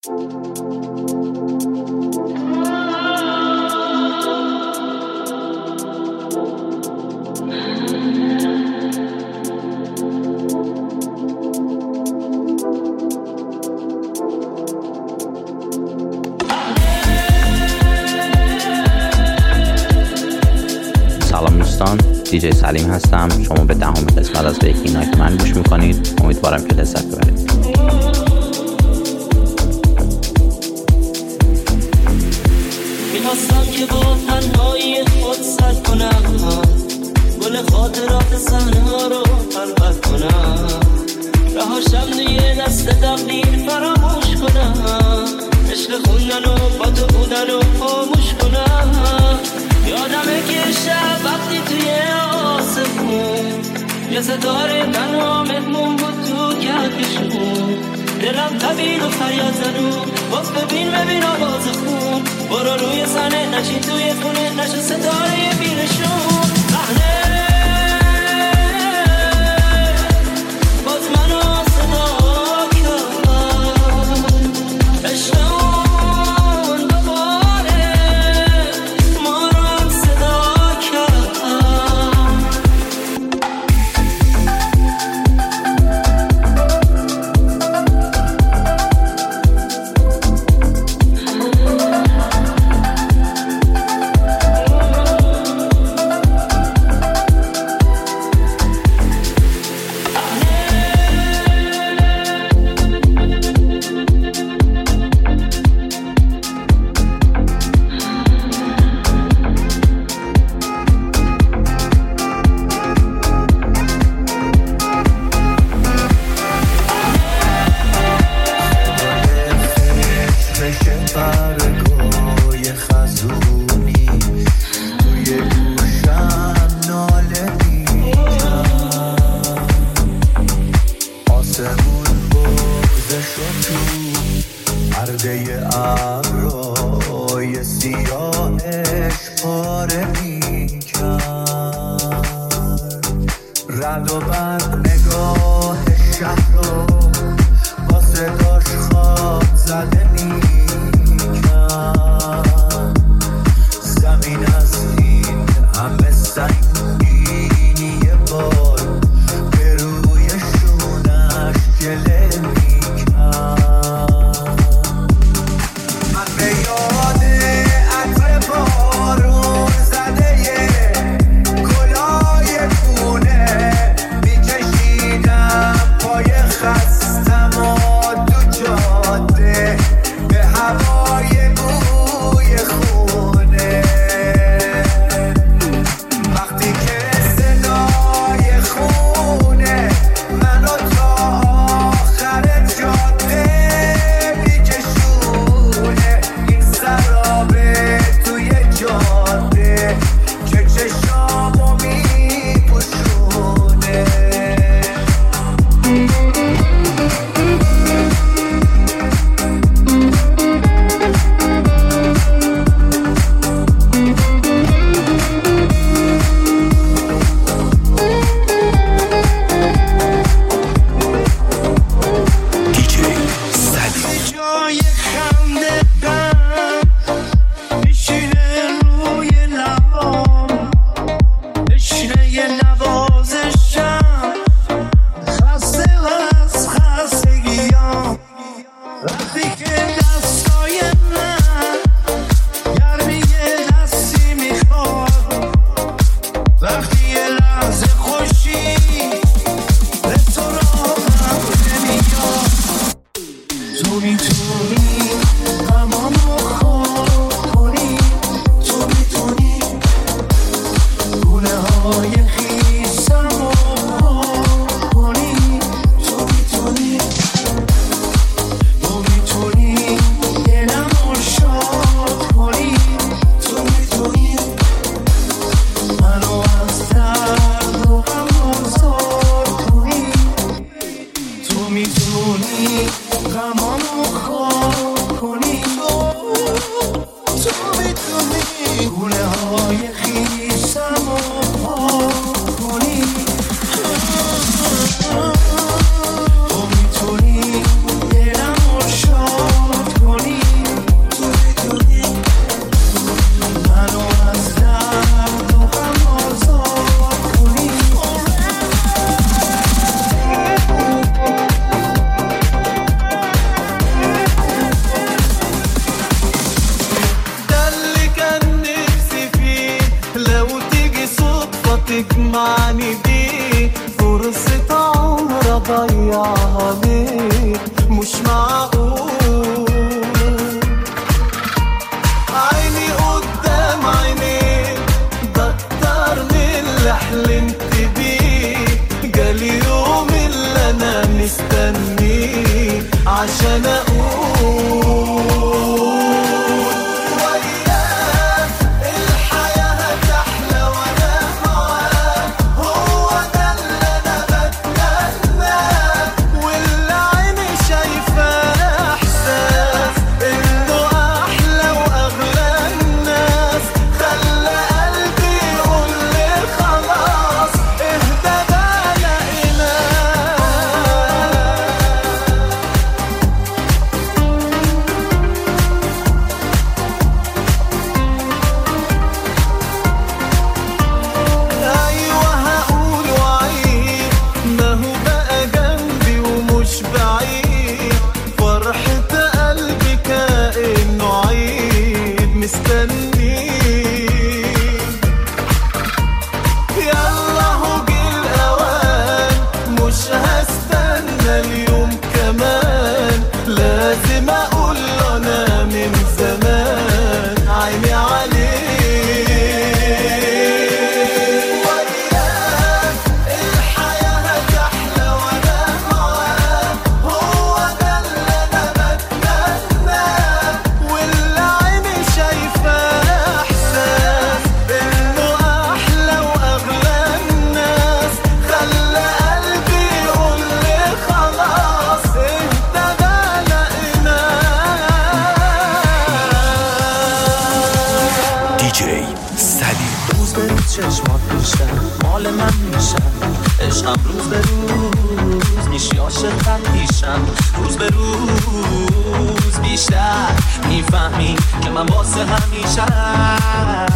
سلام دوستان، دیجی سلیم هستم. شما به 10 قسمت از ویکینگ نایت من گوش میکنید. امیدوارم که لذت ببرید. میخواستم که با تنهایی خود سر کنم، گل خاطرات صحنه ها رو خلوت کنم، رهاشم توی دست تقدیر فراموش کنم، عشق خوندن و با تو بودن و خاموش کنم. یادمه که شب وقتی توی آسمون یه ستاره تنها مهمون بود تو کهکشون، دلم تبید و فریاد زدو باز ببین آواز خون، برو روی سنه نشین توی خونه نشو ستاره بینشون. باز منو صدا کرد عشقمون دوباره ما رو هم صدا کرد. ضيعهالي مش معقول. عيني قدام عينيك بكتر من اللي حلمت بيه. جالي يوم اللي انا مستنيه عشان اقول وياك الحياة هتحلى وانا معاك. هو ده اللي انا بتمناه واللي عيني شايفاه احساس انه احلى واغلى الناس. خلى قلبي يقول لي خلاص اهدى بقى لقيناه. ايوه هقول وعيد ما هو بقى جنبي ومش بعيد. فرحة قلبي كأنه عيد مستنيه. يلا هو جه الاوان مش هستنى اليوم كمان. لازم اقول له انا من زمان عيني عليه. وياك الحياة هتحلى وانا معاك. هو ده اللي انا بتمناه واللي عيني شايفاه احساس انه احلى واغلى الناس. خلى قلبي يقول لي خلاص اهدى بقى لقيناه. دی جی سلیم. روز به روز چشمات بیشتر مال من میشن. عشقم روز به روز میشی عاشق‌تر میشم. روز به روز بیشتر میفهمی که من واسه همیشم.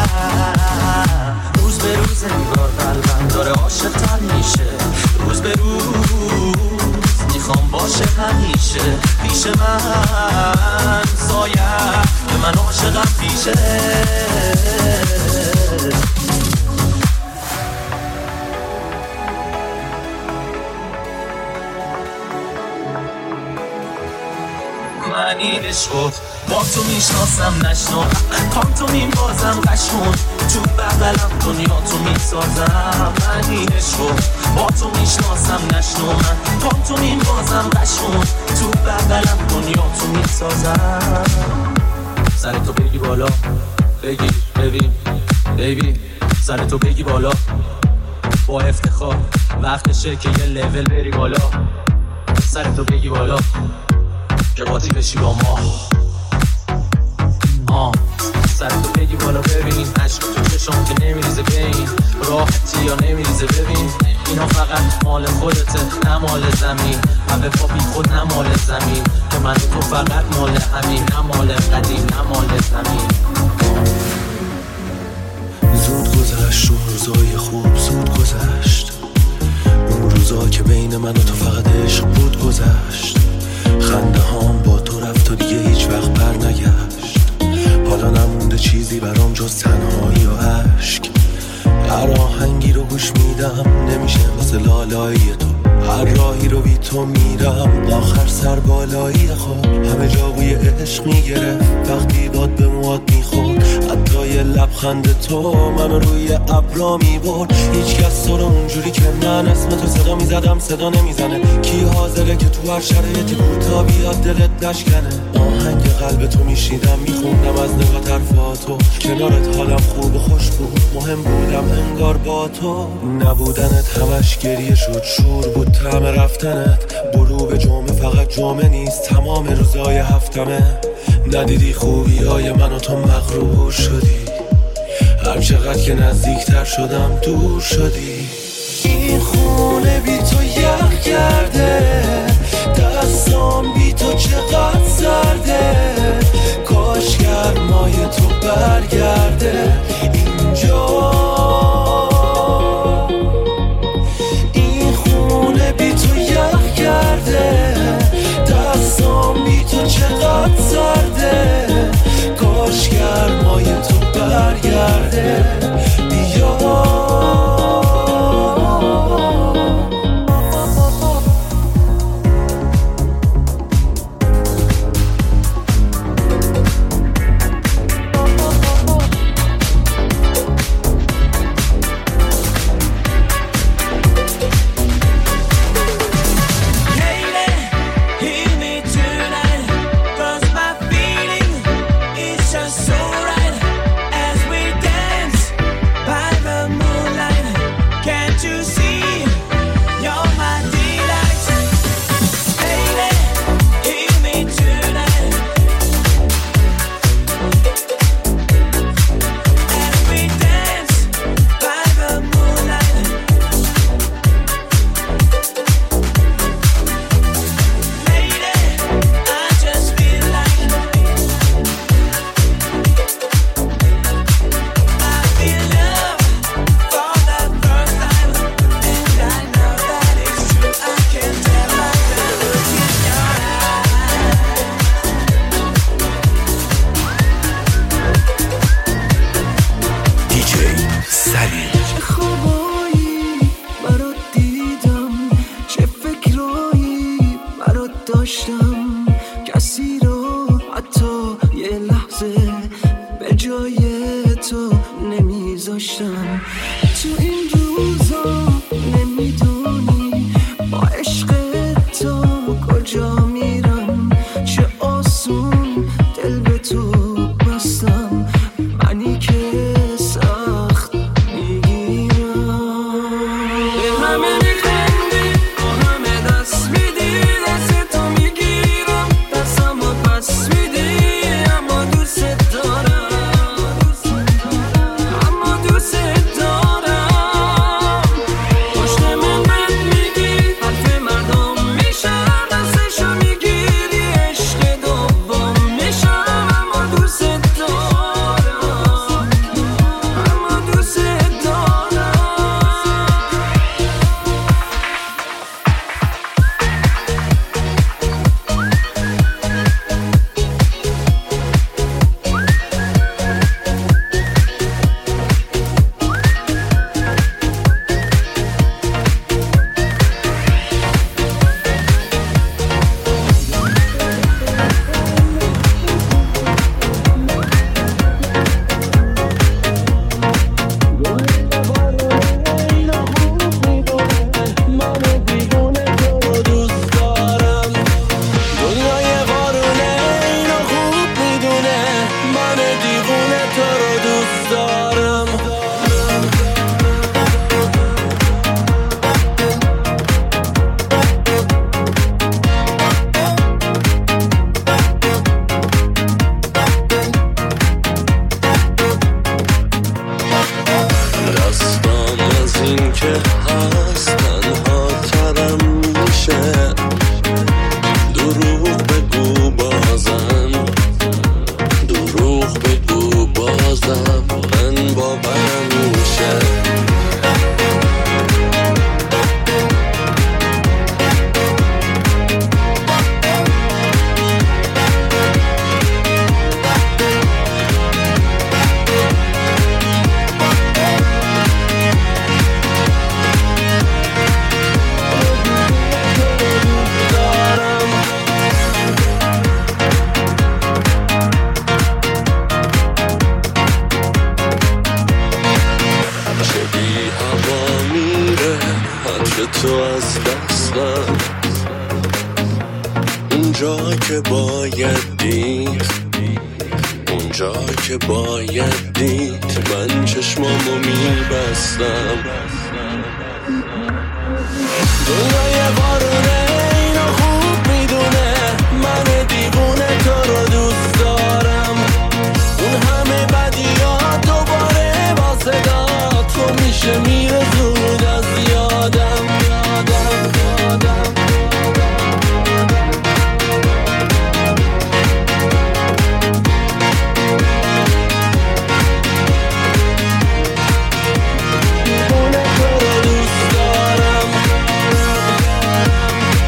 روز به روز انگار قلبم داره عاشق‌تر میشه. روز به روز میخوام باشه همیشه پیش من. سایه به من عاشقم پیشه. من این عشقو با تو میشناسم نشنو. پام تو میبازم قشون تو بغلم دنیا تو میسازم. من این عشقو با تو میشناسم نشنو. من پام تو میبازم قشون تو بغلم دنیا تو میسازم. سر تو بگی بالا بگیر ببین بیبی. سر تو بگی بالا با افتخار وقتشه که یه لول بری بالا. سر تو بگی بالا که قاطی بشی با ما. سر تو بگی بالا ببین عشق تو چشم که نمیریزه بین. راحتی یا نمیریزه ببین. اینا فقط مال خودته نه مال زمین. همه پا بی خود نه مال زمین. که من تو فقط مال همین نه مال قدیم نه مال زمین. زود گذشت اون روزای خوب زود گذشت. اون روزا که بین من و تو فقط عشق بود گذشت. خنده هام با تو رفت و دیگه هیچ وقت بر نگشت. حالا نمونده چیزی برام جز تنهایی و عشق. هر آهنگی رو گوش میدم نمیشه واسه لالایی تو. هر راهی رو بی تو میرم آخر سر بالایی خود. همه جا بوی عشق میگرفت وقتی باد به موات میخورد. حتی یه لبخند تو منو روی ابرا میبرد. هیچ کس تو رو اونجوری که من اسم تو صدا میزدم صدا نمیزنه. کی حاضره که تو هر شرایطی کوتا بیاد دلت نشکنه. آهنگ قلب تو میشیدم میخوندم از نگاه طرفاتو. کنارت حالم خوب و خوش بود مهم بودم انگار با تو. نبودنت همش گریه شد شور بود طعم رفتنت. غروب جمعه فقط جمعه نیست تمام روزای هفتمه. ندیدی خوبی های من و تو مغرور شدی. هر چقدر که نزدیکتر شدم دور شدی. این خونه بی تو یخ کرده. دستام بی تو چقدر سرده. کاش گرمای تو برگرده اینجا. این خونه بی تو یخ کرده. دستام بی تو چقدر سرده. کاش گرمای تو برگرده بیا. آسون دل به تو بستم، منی که سخت میگیرم. به همه میخندی، با همه دست میدی، دست تو میگیرم، دستمو پس میدی، اما دوست دارم، اما دوست دارم. پشت من بد میگی، حرف مردم میشم، دستشو میگیری، عشق دوم میشم، اما دوست دارم، اما دوست دارم. دنیای وارونه اینو خوب میدونه، من دیوونه تو رو دوست دارم. دستم از این که هست تنها ترم میشه، دروغ بگو بازم، دروغ بگو بازم، من باورم میشه. چه بی هوا میره عطر تو از دستم، اونجا که باید دید، اونجا که باید دید، من چشمامو میبستم. دنیای وارونه اینو خوب میدونه، من دیوونه تو رو دوست دارم. اون همه بدیات دوباره با صدا تو میشه میره زود از یادم، یادم، یادم. دیوونه تو رو دوست دارم.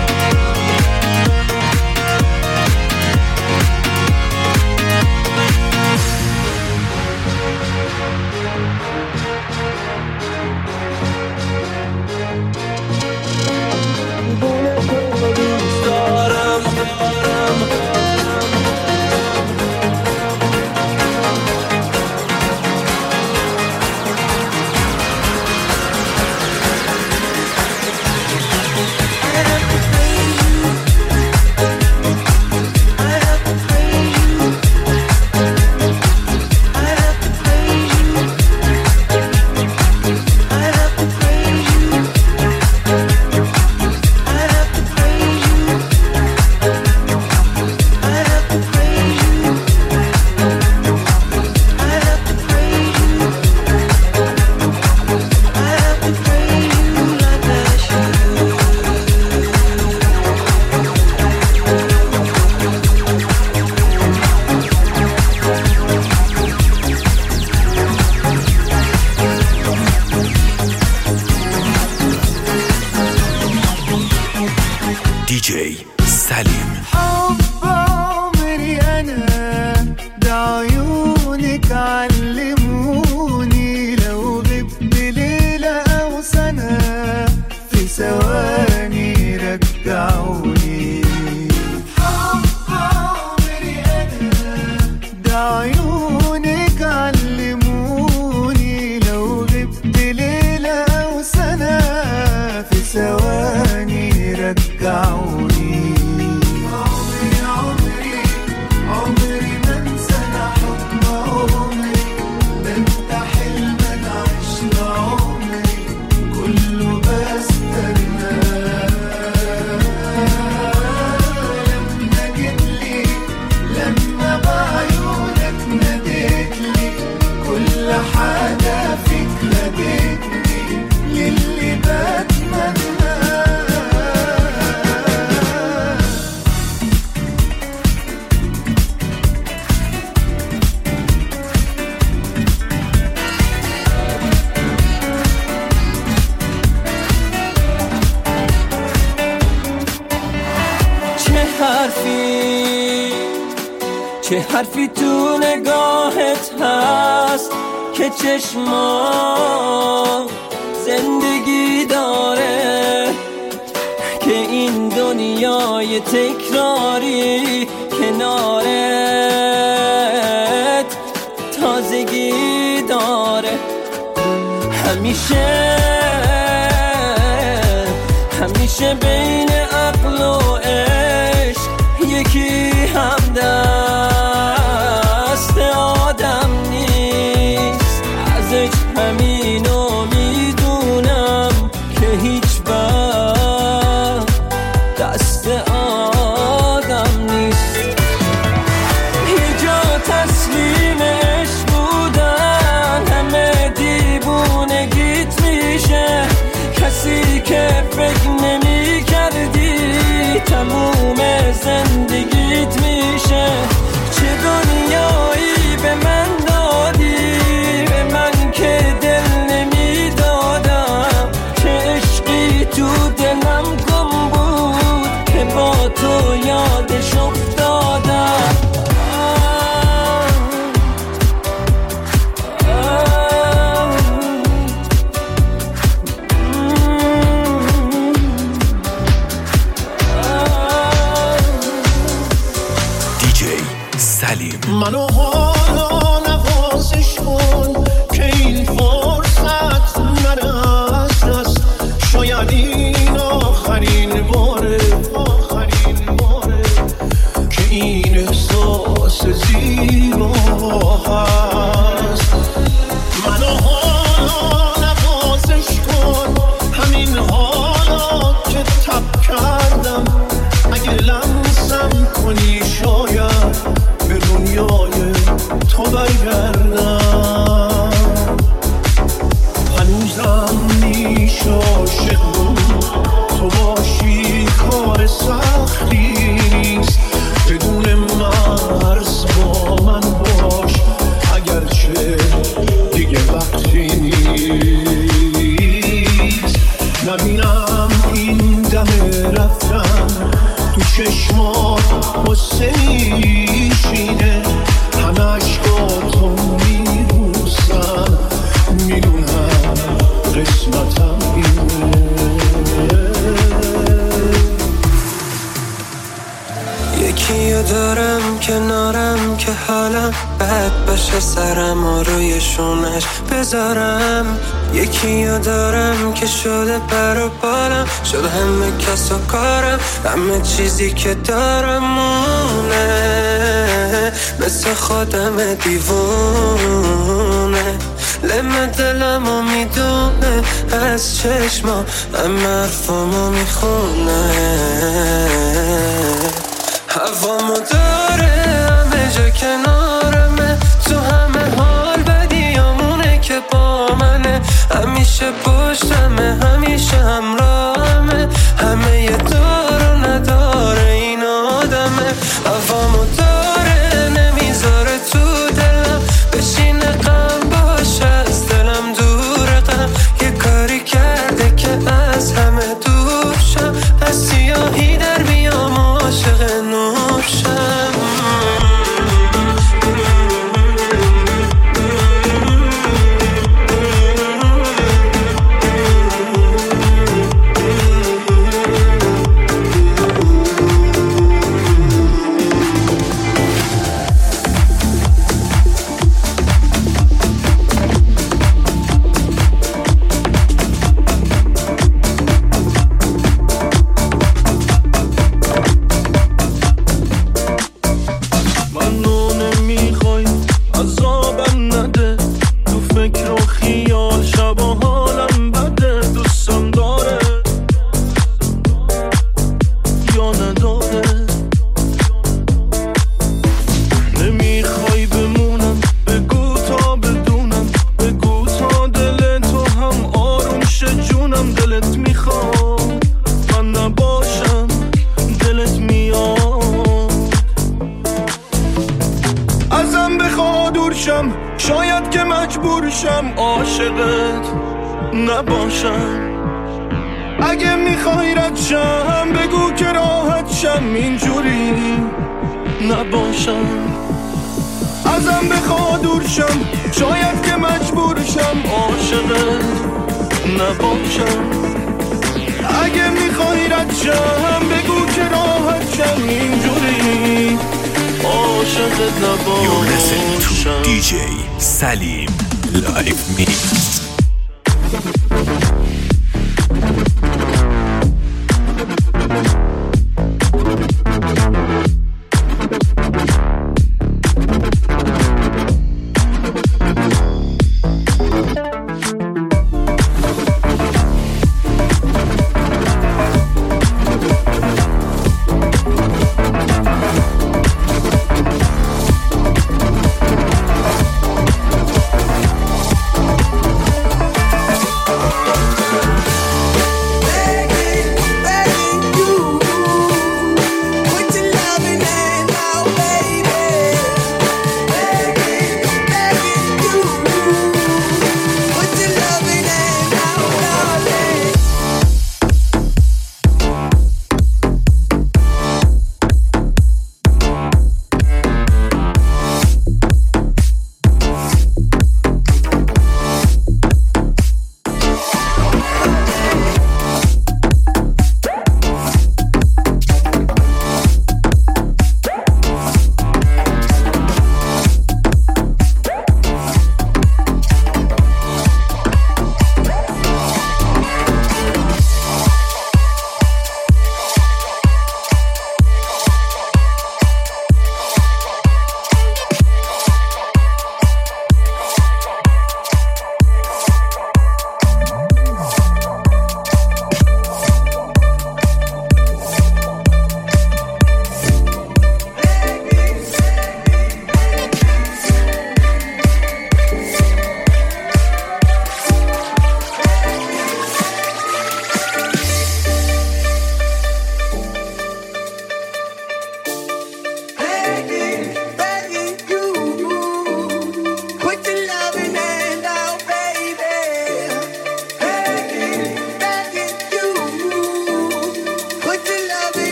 چه حرفی تو نگاهت هست که چشما زندگی داره، که این دنیای تکراری کنارت تازگی داره. همیشه بین عقل و عشق یکی همدست آدم نیست. ازش همینو میدونم که هیچ وقت دست آدم نیست. یه جا تسلیم عشق بودن همه دیوونگیت میشه، کسی که فکر نمی کردی تموم زندگیت میشه. چه دنیایی به من دادی، به من که دل نمی دادم، چه عشقی تو دلم گم بود که با تو یادش افتادم. منو حالا نوازش کن که این فرصت نره از دست. شاید این آخرین باره که این احساس زیبا هست. منو حالا نوازش کن، همین حالا که تب کردم. اگه لمسم کنی شاید به دنیای تو برگردم. هنوزم میشه عاشق تو باشی، کار سختی نیست. بدون مرز با من باش، اگرچه دیگه وقتی نیست. نبینم این دم رفتن تو چشمات قصه میشینه، همه عشقاتو میبوسم، میدونم قسمتم اینه. یکیو دارم کنارم که حالم بد باشه، سرم روی شونش بذارم. یکیو دارم که شده پر و بالم، شده همه کس و کارم، همه چیزی که دارم مونه، مثل خودم دیوونه. لم دلمو میدونه از چشما، همه حرفامو میخونه. هوامو داره همه جا کنارمه، تو همه حال بدیامونه که با منه. همیشه پشتمه، همیشه همراهمه، همه یه دار و نداره این آدمه. هوامو داره نمیذاره تو دلم بشینه، غم باشه از دلم دوره. غم یه کاری کرده که از همه دور شم، از سیاهی در بیام عاشق نور شم. شاید که مجبور شم عاشقت نباشم. اگه میخوای رد شم بگو که راحت شم، اینجوری نباشم. ازم بخواد دورشم، شاید که مجبورشم عاشقت نباشم. اگه میخوای ردشم بگو که راحت شم، اینجوری عاشقت نباشم. You're listening to DJ Salim Live Mix.